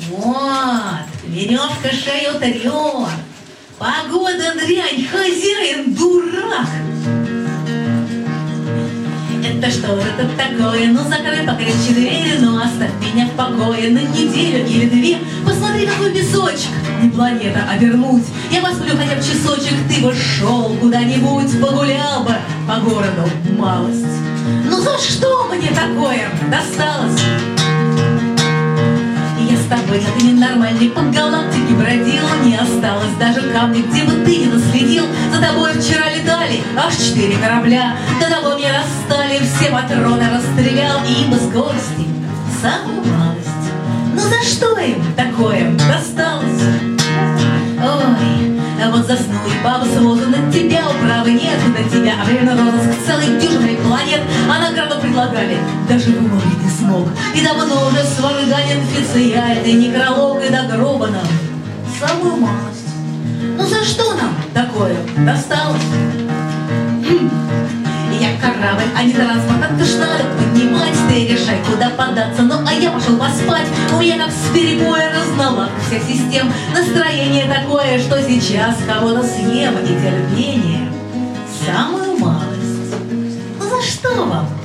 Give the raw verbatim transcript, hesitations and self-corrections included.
Вот, веревка шею трет. Погода дрянь, хозяин дурак. Это что это такое? Ну закрой покрепче дверь, ну оставь меня в покое на неделю или две. Посмотри, какой песочек, не планета, а вернуть. Я посплю хотя бы часочек, ты бы шел куда-нибудь, погулял бы по городу малость. Ну за что мне такое досталось? Я с тобой, как ненормальный, по галактике бродил. Не осталось даже камня, где бы ты не наследил. За тобой вчера летали аж четыре корабля. До того мне расстали, все патроны расстрелял. И им из горсти самую малость. Ну за что им такое досталось? Ой, а вот засну и баба сразу на тебя управы нет. На тебя, а время розыск целой дюжиной планет. А награду предлагали, даже вымолвить не смог. И давно уже сварганен официальный некролог. И до гроба нам самую малость. Ну за что нам такое досталось? Хм. Я корабль, а не транспорт, это ж надо поднимать. Ты решай, куда податься, ну а я пошел поспать. У меня как с перебоя разноладка всех систем. Настроение такое, что сейчас кого-то съем. И терпение самую малость. Ну за что вам